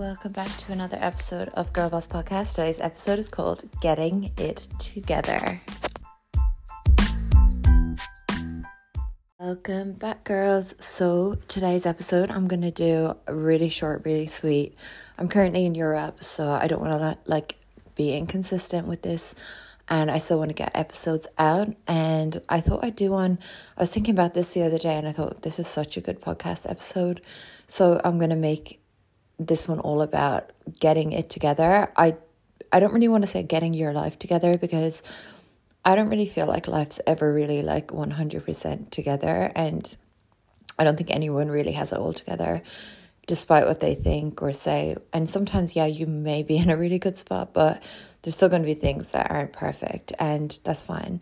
welcome back to another episode of Girl Boss Podcast. Today's episode is called Getting It Together. Welcome back, girls. So today's episode I'm going to do really short, really sweet. I'm currently in Europe, so I don't want to be inconsistent with this, and I still want to get episodes out. And I thought I'd do one. I was thinking about this the other day, and I thought this is such a good podcast episode, so I'm going to make this one all about getting it together. I don't really want to say getting your life together, because I don't really feel like life's ever really 100% together, and I don't think anyone really has it all together, despite what they think or say. And sometimes, yeah, you may be in a really good spot, but there's still going to be things that aren't perfect, and that's fine.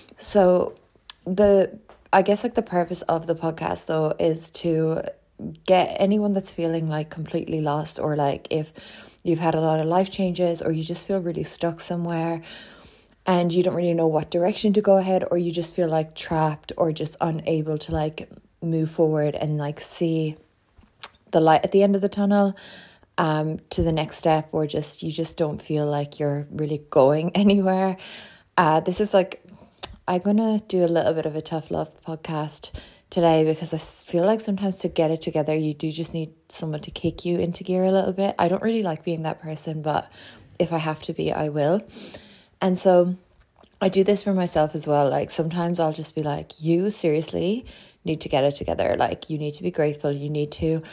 So the purpose of the podcast, though, is to get anyone that's feeling completely lost, or if you've had a lot of life changes, or you just feel really stuck somewhere and you don't really know what direction to go ahead, or you just feel trapped or just unable to move forward and see the light at the end of the tunnel to the next step, or you just don't feel like you're really going anywhere. This is I'm gonna do a little bit of a tough love podcast today, because I feel like sometimes to get it together, you do just need someone to kick you into gear a little bit. I don't really like being that person, but if I have to be, I will. And so I do this for myself as well. Sometimes I'll just be you seriously need to get it together. You need to be grateful. You need to,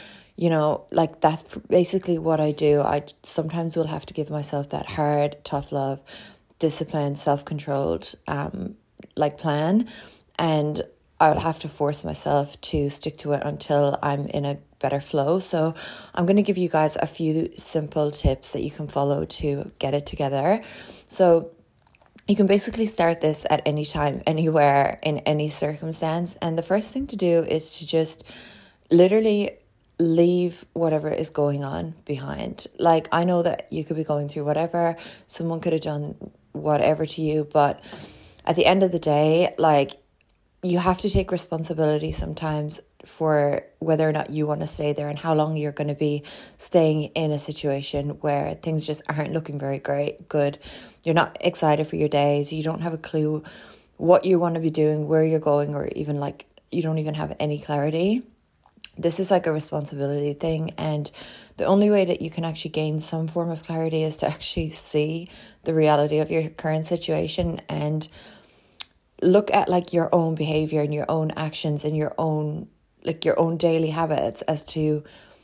that's basically what I do. I sometimes will have to give myself that hard, tough love, disciplined, self-controlled, plan. And I'll have to force myself to stick to it until I'm in a better flow. So I'm going to give you guys a few simple tips that you can follow to get it together. So you can basically start this at any time, anywhere, in any circumstance. And the first thing to do is to just literally leave whatever is going on behind. I know that you could be going through whatever, someone could have done whatever to you, but at the end of the day, you have to take responsibility sometimes for whether or not you want to stay there and how long you're going to be staying in a situation where things just aren't looking very good. You're not excited for your days. You don't have a clue what you want to be doing, where you're going, or even you don't even have any clarity. This is a responsibility thing, and the only way that you can actually gain some form of clarity is to actually see the reality of your current situation and look at your own behavior and your own actions and your own daily habits as to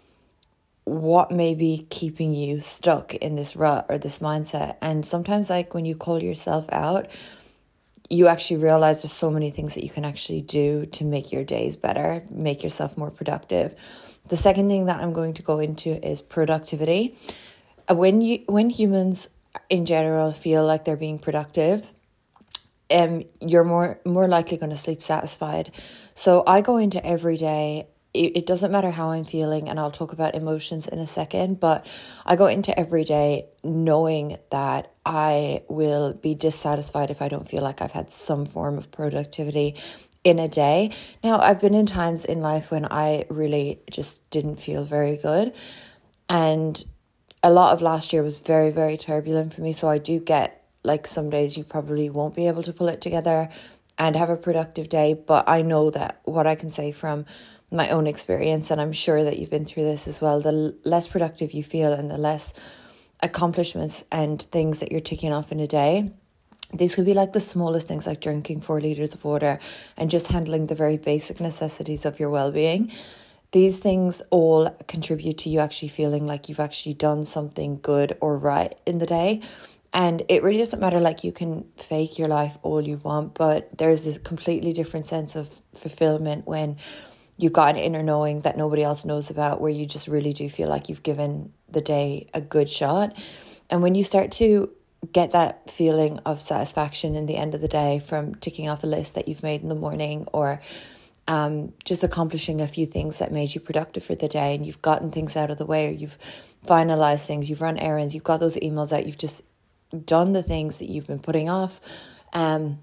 what may be keeping you stuck in this rut or this mindset. And sometimes when you call yourself out, you actually realize there's so many things that you can actually do to make your days better, make yourself more productive. The second thing that I'm going to go into is productivity. When humans in general feel like they're being productive, you're more likely going to sleep satisfied. So I go into every day, it doesn't matter how I'm feeling, and I'll talk about emotions in a second, but I go into every day knowing that I will be dissatisfied if I don't feel like I've had some form of productivity in a day. Now, I've been in times in life when I really just didn't feel very good, and a lot of last year was very, very turbulent for me, so I do get some days you probably won't be able to pull it together and have a productive day. But I know that what I can say from my own experience, and I'm sure that you've been through this as well, the less productive you feel and the less accomplishments and things that you're ticking off in a day, these could be the smallest things, like drinking 4 liters of water and just handling the very basic necessities of your well-being. These things all contribute to you actually feeling like you've actually done something good or right in the day. And it really doesn't matter, you can fake your life all you want, but there's this completely different sense of fulfillment when you've got an inner knowing that nobody else knows about, where you just really do feel like you've given the day a good shot. And when you start to get that feeling of satisfaction in the end of the day from ticking off a list that you've made in the morning, or just accomplishing a few things that made you productive for the day, and you've gotten things out of the way, or you've finalized things, you've run errands, you've got those emails out, you've just done the things that you've been putting off, and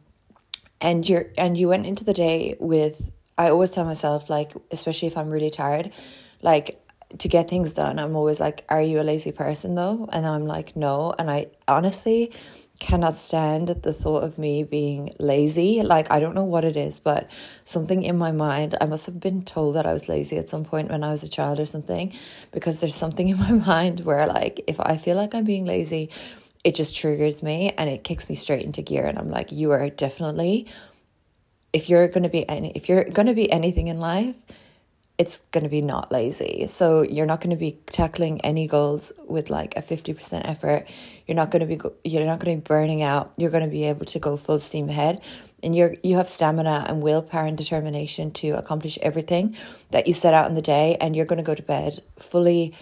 you went into the day with, I always tell myself, especially if I'm really tired, to get things done, I'm always like, are you a lazy person though? And I'm like, no. And I honestly cannot stand the thought of me being lazy. Like, I don't know what it is, but something in my mind, I must have been told that I was lazy at some point when I was a child or something, because there's something in my mind where, like, if I feel like I'm being lazy, it just triggers me and it kicks me straight into gear. And I'm like, you are definitely, if you're going to be anything in life, it's going to be not lazy. So you're not going to be tackling any goals with like a 50% effort. You're not going to be burning out. You're going to be able to go full steam ahead, and you have stamina and willpower and determination to accomplish everything that you set out in the day. And you're going to go to bed fully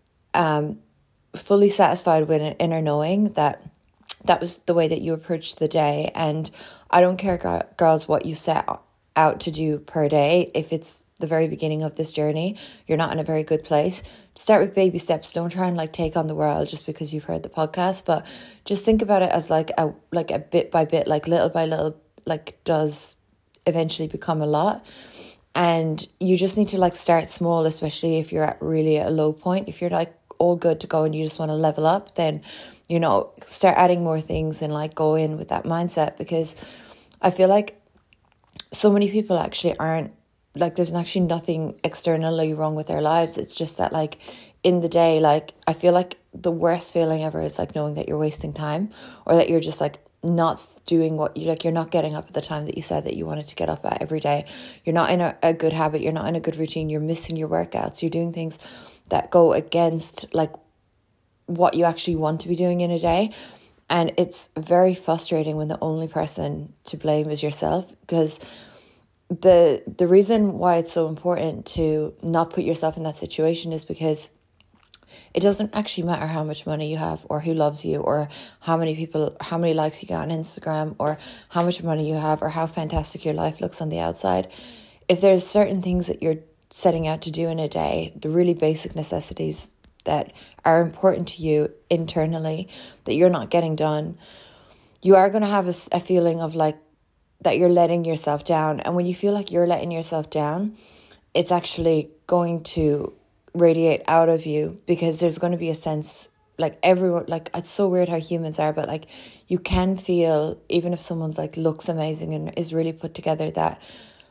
satisfied with an inner knowing that was the way that you approached the day. And I don't care, girls, what you set out to do per day. If it's the very beginning of this journey, you're not in a very good place, start with baby steps. Don't try and like take on the world just because you've heard the podcast, but just think about it as like a bit by bit, like little by little, like does eventually become a lot. And you just need to like start small, especially if you're at really a low point. If you're like all good to go and you just want to level up, then, you know, start adding more things and like go in with that mindset. Because I feel like so many people actually aren't, like, there's actually nothing externally wrong with their lives. It's just that, like, in the day, like, I feel like the worst feeling ever is like knowing that you're wasting time, or that you're just like not doing what you like. You're not getting up at the time that you said that you wanted to get up at every day. You're not in a good habit. You're not in a good routine. You're missing your workouts. You're doing things that go against like what you actually want to be doing in a day. And it's very frustrating when the only person to blame is yourself, because the reason why it's so important to not put yourself in that situation is because it doesn't actually matter how much money you have, or who loves you, or how many likes you get on Instagram, or how much money you have, or how fantastic your life looks on the outside. If there's certain things that you're setting out to do in a day, the really basic necessities that are important to you internally, that you're not getting done, you are going to have a feeling of like that you're letting yourself down. And when you feel like you're letting yourself down, it's actually going to radiate out of you, because there's going to be a sense, like everyone, like it's so weird how humans are, but like you can feel, even if someone's like looks amazing and is really put together, that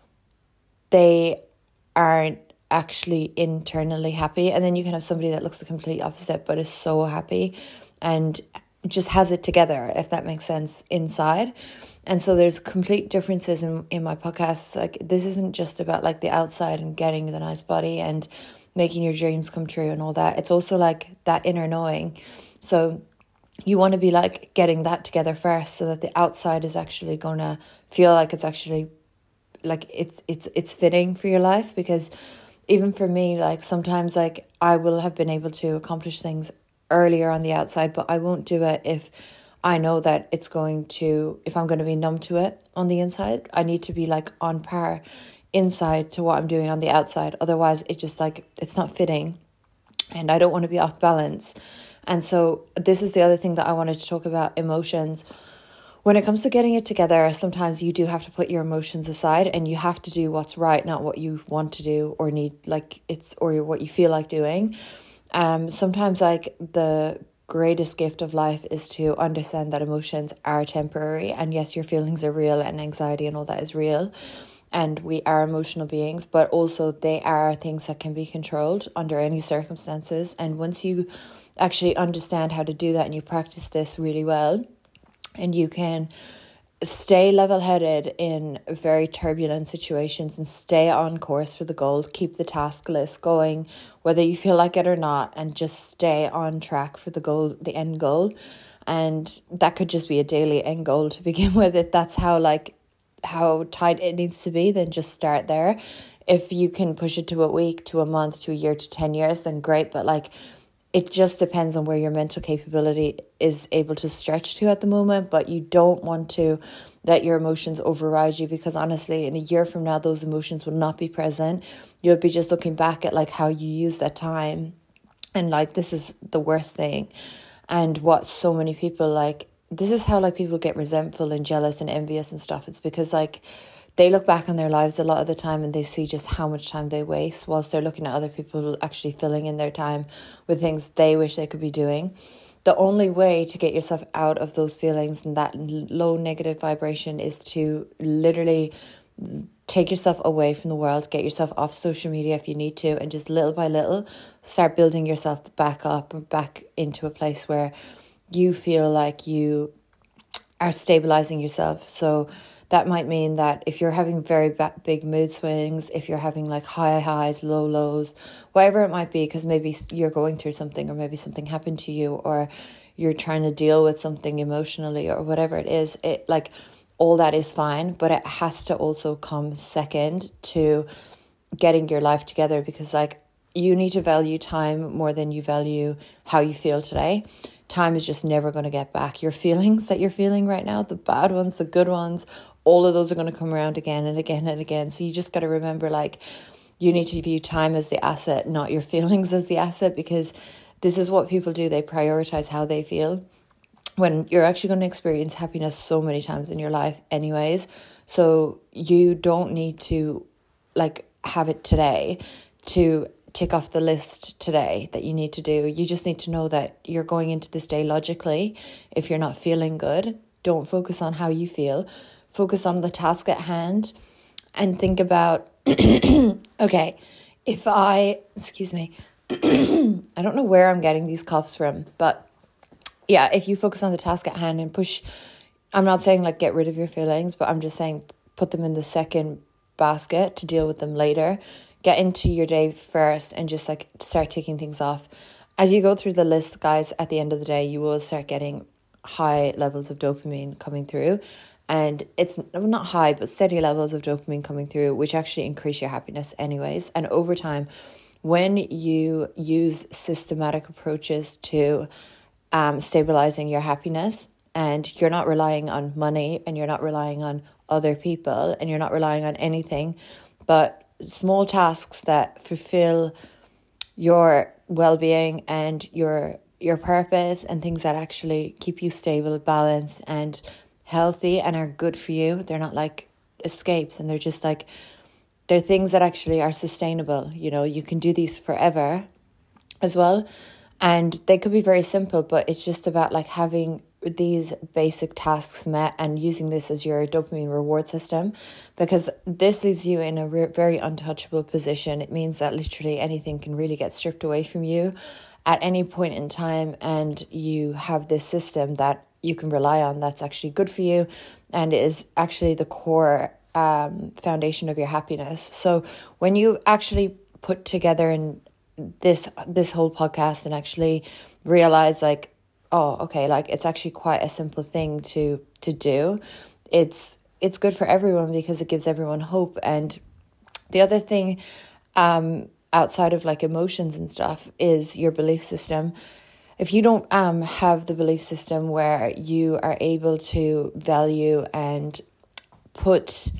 they aren't actually internally happy. And then you can have somebody that looks the complete opposite but is so happy and just has it together, if that makes sense, inside. And so there's complete differences in my podcast. Like, this isn't just about like the outside and getting the nice body and making your dreams come true and all that. It's also like that inner knowing. So you want to be like getting that together first, so that the outside is actually gonna feel like it's actually like it's fitting for your life. Because even for me, like sometimes like I will have been able to accomplish things earlier on the outside, but I won't do it if I know that if I'm going to be numb to it on the inside. I need to be like on par inside to what I'm doing on the outside. Otherwise it just like, it's not fitting, and I don't want to be off balance. And so this is the other thing that I wanted to talk about: emotions. When it comes to getting it together, sometimes you do have to put your emotions aside, and you have to do what's right, not what you want to do or need, or what you feel like doing. Sometimes like the greatest gift of life is to understand that emotions are temporary, and yes, your feelings are real, and anxiety and all that is real, and we are emotional beings, but also they are things that can be controlled under any circumstances. And once you actually understand how to do that, and you practice this really well, and you can stay level-headed in very turbulent situations and stay on course for the goal, keep the task list going, whether you feel like it or not, and just stay on track for the goal, the end goal. And that could just be a daily end goal to begin with. If that's how tight it needs to be, then just start there. If you can push it to a week, to a month, to a year, to 10 years, then great. But like, it just depends on where your mental capability is able to stretch to at the moment. But you don't want to let your emotions override you, because honestly, in a year from now, those emotions will not be present. You'll be just looking back at like how you used that time, and like, this is the worst thing. And what so many people like, this is how like people get resentful and jealous and envious and stuff. It's because like they look back on their lives a lot of the time and they see just how much time they waste whilst they're looking at other people actually filling in their time with things they wish they could be doing. The only way to get yourself out of those feelings and that low negative vibration is to literally take yourself away from the world, get yourself off social media if you need to, and just little by little start building yourself back up, back into a place where you feel like you are stabilizing yourself. So that might mean that if you're having very big mood swings, if you're having like high highs, low lows, whatever it might be, because maybe you're going through something, or maybe something happened to you, or you're trying to deal with something emotionally, or whatever it is, it like all that is fine, but it has to also come second to getting your life together, because like you need to value time more than you value how you feel today. Time is just never going to get back. Your feelings that you're feeling right now, the bad ones, the good ones, all of those are going to come around again and again and again. So you just got to remember, like, you need to view time as the asset, not your feelings as the asset, because this is what people do. They prioritize how they feel when you're actually going to experience happiness so many times in your life anyways. So you don't need to like have it today to tick off the list today that you need to do. You just need to know that you're going into this day logically. If you're not feeling good, don't focus on how you feel. Focus on the task at hand and think about, okay, excuse me, I don't know where I'm getting these coughs from, but yeah, if you focus on the task at hand and push, I'm not saying like get rid of your feelings, but I'm just saying put them in the second basket to deal with them later. Get into your day first and just like start taking things off. As you go through the list, guys, at the end of the day, you will start getting high levels of dopamine coming through. And it's not high, but steady levels of dopamine coming through, which actually increase your happiness anyways. And over time, when you use systematic approaches to stabilizing your happiness, and you're not relying on money, and you're not relying on other people, and you're not relying on anything but small tasks that fulfill your well-being and your purpose, and things that actually keep you stable, balanced and healthy and are good for you. They're not like escapes, and they're just like, they're things that actually are sustainable. You know, you can do these forever as well. And they could be very simple, but it's just about like having these basic tasks met and using this as your dopamine reward system, because this leaves you in a very untouchable position. It means that literally anything can really get stripped away from you at any point in time, and you have this system that you can rely on that's actually good for you and is actually the core foundation of your happiness. So when you actually put together in this whole podcast and actually realize like, oh, okay, like it's actually quite a simple thing to do. It's good for everyone because it gives everyone hope. And the other thing outside of like emotions and stuff is your belief system. If you don't have the belief system where you are able to value and put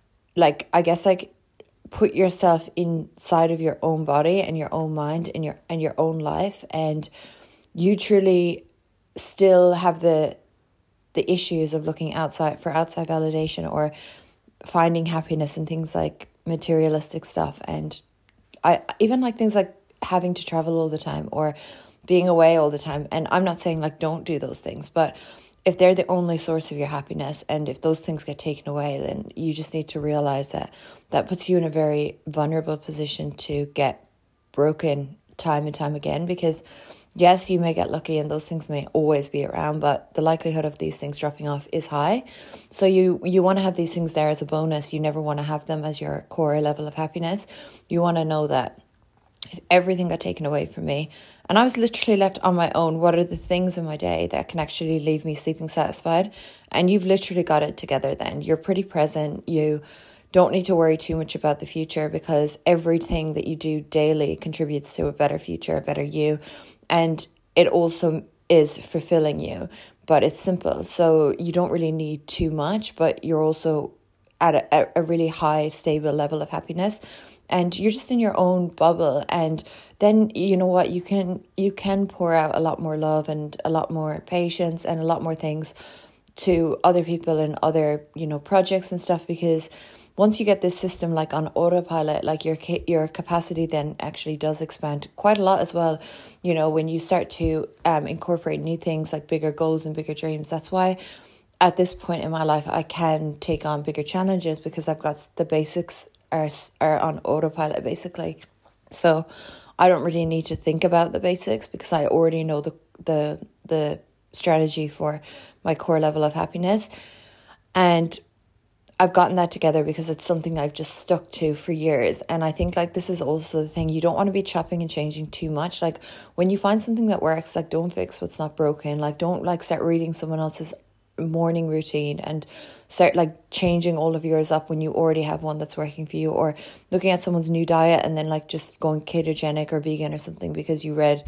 put yourself inside of your own body and your own mind and your own life, and you truly still have the issues of looking outside for outside validation or finding happiness in things like materialistic stuff, and I even like things like having to travel all the time or being away all the time. And I'm not saying like don't do those things, but if they're the only source of your happiness, and if those things get taken away, then you just need to realize that puts you in a very vulnerable position to get broken time and time again. Because yes, you may get lucky and those things may always be around, but the likelihood of these things dropping off is high. So you want to have these things there as a bonus. You never want to have them as your core level of happiness. You want to know that if everything got taken away from me and I was literally left on my own, what are the things in my day that can actually leave me sleeping satisfied? And you've literally got it together then. You're pretty present. You don't need to worry too much about the future, because everything that you do daily contributes to a better future, a better you. And it also is fulfilling you, but it's simple. So you don't really need too much, but you're also at a really high, stable level of happiness. And you're just in your own bubble. And then, you know what, you can pour out a lot more love and a lot more patience and a lot more things to other people and other, projects and stuff, because once you get this system like on autopilot, like your capacity then actually does expand quite a lot as well. You know, when you start to incorporate new things like bigger goals and bigger dreams. That's why at this point in my life I can take on bigger challenges, because I've got the basics are on autopilot basically. So I don't really need to think about the basics, because I already know the strategy for my core level of happiness. And I've gotten that together because it's something I've just stuck to for years. And I think like this is also the thing, you don't want to be chopping and changing too much. Like when you find something that works, like don't fix what's not broken. Like don't like start reading someone else's morning routine and start like changing all of yours up when you already have one that's working for you, or looking at someone's new diet and then like just going ketogenic or vegan or something because you read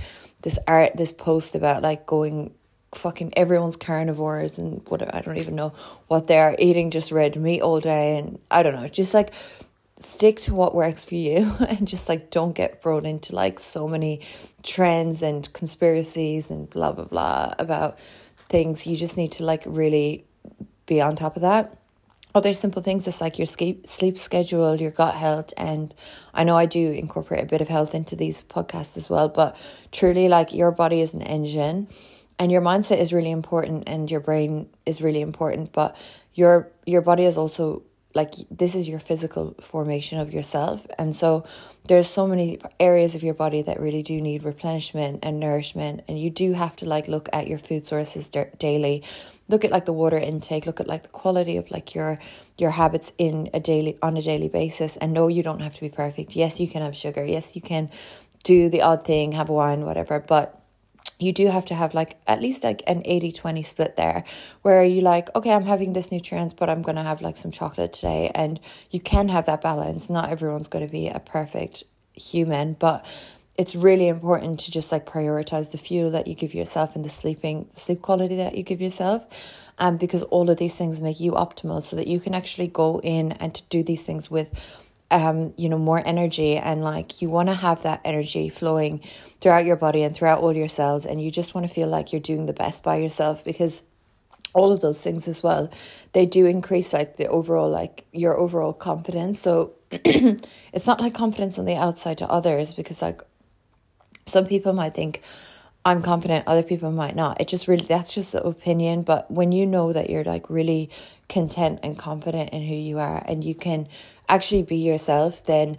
this post about like going fucking everyone's carnivores and what, I don't even know what they are eating, just red meat all day. And I don't know, just like stick to what works for you and just like don't get thrown into like so many trends and conspiracies and blah blah blah about things. You just need to like really be on top of that. Other simple things is like your sleep schedule, your gut health. And I know I do incorporate a bit of health into these podcasts as well, but truly like your body is an engine. And your mindset is really important and your brain is really important. But your body is also like, this is your physical formation of yourself. And so there's so many areas of your body that really do need replenishment and nourishment. And you do have to like look at your food sources daily. Look at like the water intake, look at like the quality of like your habits on a daily basis. And no, you don't have to be perfect. Yes, you can have sugar. Yes, you can do the odd thing, have a wine, whatever. But you do have to have like at least like an 80-20 split there, where you like, okay, I'm having this nutrients, but I'm going to have like some chocolate today. And you can have that balance. Not everyone's going to be a perfect human, but it's really important to just like prioritize the fuel that you give yourself and the sleep quality that you give yourself. Because all of these things make you optimal so that you can actually go in and to do these things with more energy. And like you want to have that energy flowing throughout your body and throughout all your cells, and you just want to feel like you're doing the best by yourself, because all of those things as well, they do increase like the overall like your overall confidence. So it's not like confidence on the outside to others, because like some people might think I'm confident, other people might not. That's just an opinion. But when you know that you're like really content and confident in who you are and you can actually be yourself, then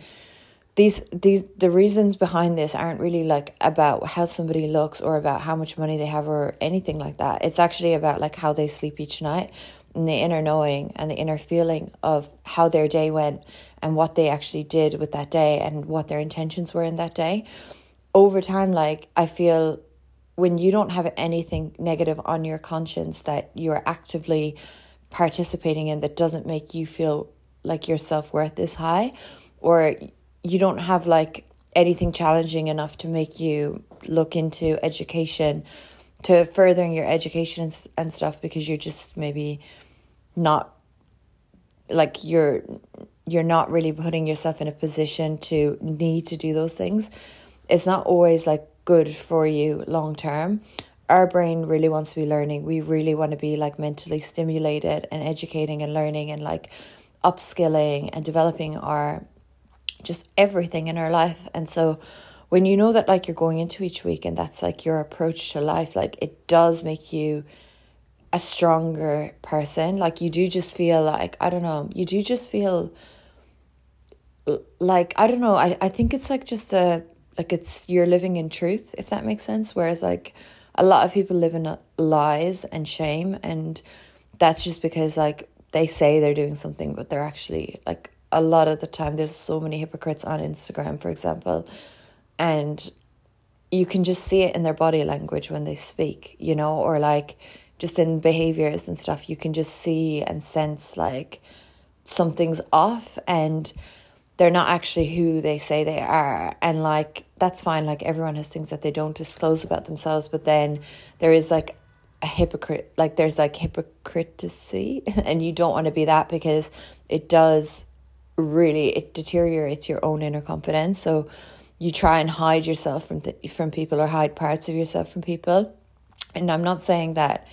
the reasons behind this aren't really like about how somebody looks or about how much money they have or anything like that. It's actually about like how they sleep each night, and the inner knowing and the inner feeling of how their day went and what they actually did with that day and what their intentions were in that day. Over time, like I feel when you don't have anything negative on your conscience that you're actively participating in that doesn't make you feel like your self-worth is high, or you don't have like anything challenging enough to make you look into education, to furthering your education and stuff, because you're just maybe not like you're not really putting yourself in a position to need to do those things. It's not always like good for you long term. Our brain really wants to be learning. We really want to be like mentally stimulated and educating and learning and like upskilling and developing our just everything in our life. And so when you know that like you're going into each week and that's like your approach to life, like it does make you a stronger person. Like you do just feel like, I don't know, you do just feel like, I don't know, I think it's like just you're living in truth, if that makes sense. Whereas like a lot of people live in lies and shame, and that's just because like they say they're doing something, but they're actually like, a lot of the time there's so many hypocrites on Instagram, for example, and you can just see it in their body language when they speak, or like just in behaviors and stuff. You can just see and sense like something's off and they're not actually who they say they are. And like that's fine, like everyone has things that they don't disclose about themselves, but then there is like a hypocrite, like there's like hypocrisy, and you don't want to be that, because it deteriorates your own inner confidence. So you try and hide yourself from people, or hide parts of yourself from people. And I'm not saying that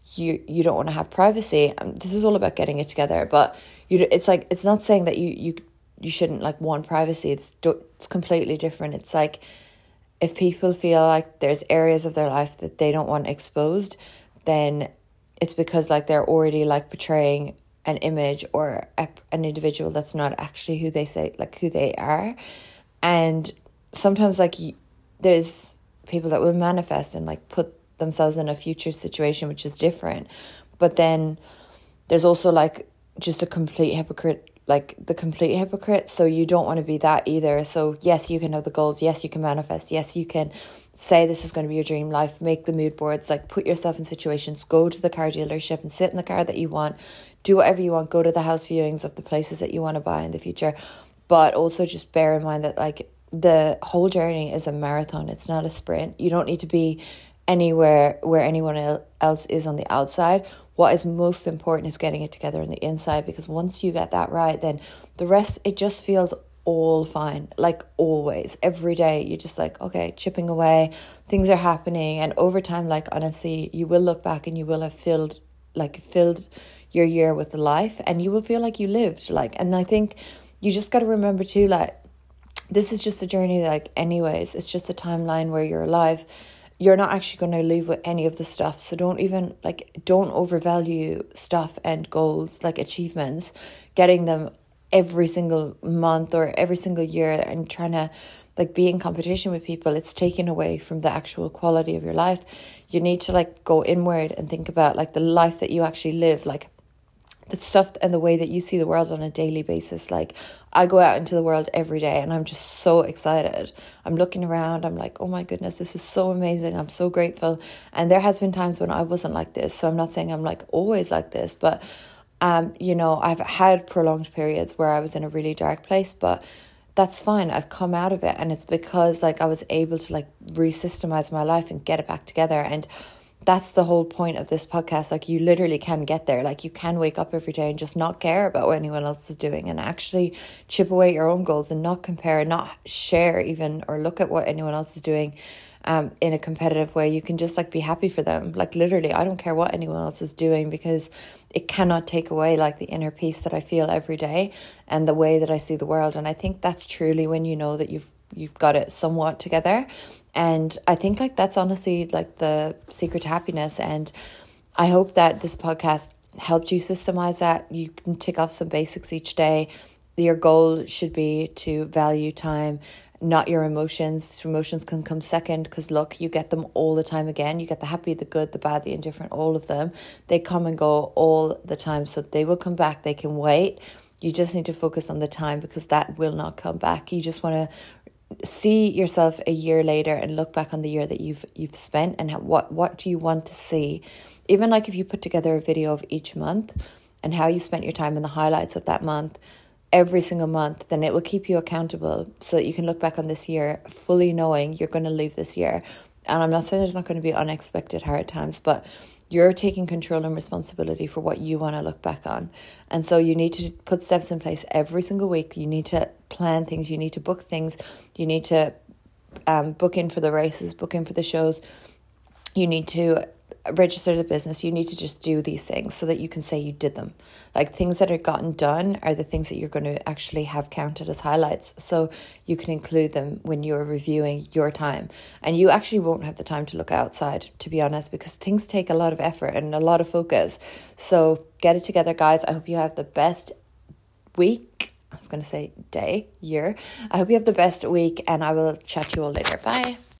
you don't want to have privacy. This is all about getting it together, but it's like, it's not saying that you shouldn't like want privacy. It's completely different. It's like, if people feel like there's areas of their life that they don't want exposed, then it's because like they're already like portraying an image or an individual that's not actually who they say, like who they are. And sometimes like there's people that will manifest and like put themselves in a future situation which is different, but then there's also like just a complete hypocrite, like the complete hypocrite. So you don't want to be that either. So yes, you can have the goals, yes you can manifest, yes you can say this is going to be your dream life, make the mood boards, like put yourself in situations, go to the car dealership and sit in the car that you want, do whatever you want, go to the house viewings of the places that you want to buy in the future. But also just bear in mind that like the whole journey is a marathon, it's not a sprint. You don't need to be anywhere where anyone else is on the outside. What is most important is getting it together on the inside, because once you get that right, then the rest, it just feels all fine. Like always, every day, you're just like, okay, chipping away, things are happening. And over time, like honestly, you will look back and you will have filled your year with life, and you will feel like you lived. Like, and I think you just got to remember too, like, this is just a journey, like anyways, it's just a timeline where you're alive. You're not actually going to leave with any of the stuff. So don't overvalue stuff and goals, like achievements, getting them every single month or every single year and trying to like be in competition with people. It's taken away from the actual quality of your life. You need to like go inward and think about like the life that you actually live, like the stuff and the way that you see the world on a daily basis. Like I go out into the world every day and I'm just so excited. I'm looking around, I'm like, oh my goodness, this is so amazing. I'm so grateful. And there has been times when I wasn't like this. So I'm not saying I'm like always like this, but I've had prolonged periods where I was in a really dark place, but that's fine. I've come out of it, and it's because like I was able to like re-systemize my life and get it back together. And that's the whole point of this podcast. Like you literally can get there. Like you can wake up every day and just not care about what anyone else is doing, and actually chip away at your own goals and not compare, not share even, or look at what anyone else is doing in a competitive way. You can just like be happy for them. Like literally, I don't care what anyone else is doing, because it cannot take away like the inner peace that I feel every day and the way that I see the world. And I think that's truly when you know that you've got it somewhat together. And I think like that's honestly like the secret to happiness. And I hope that this podcast helped you systemize that. You can tick off some basics each day. Your goal should be to value time, not your emotions. Emotions can come second, because look, you get them all the time again. You get the happy, the good, the bad, the indifferent, all of them. They come and go all the time. So they will come back. They can wait. You just need to focus on the time, because that will not come back. You just want to see yourself a year later and look back on the year that you've spent, and what do you want to see. Even like if you put together a video of each month and how you spent your time and the highlights of that month every single month, then it will keep you accountable, so that you can look back on this year fully knowing you're going to leave this year. And I'm not saying there's not going to be unexpected hard times, but you're taking control and responsibility for what you want to look back on. And so you need to put steps in place every single week. You need to plan things. You need to book things. You need to book in for the races, book in for the shows. You need to register the business. You need to just do these things so that you can say you did them. Like things that are gotten done are the things that you're going to actually have counted as highlights, so you can include them when you're reviewing your time. And you actually won't have the time to look outside, to be honest, because things take a lot of effort and a lot of focus. So get it together, guys. I hope you have the best week. I was going to say day, year. I hope you have the best week, and I will chat to you all later. Bye.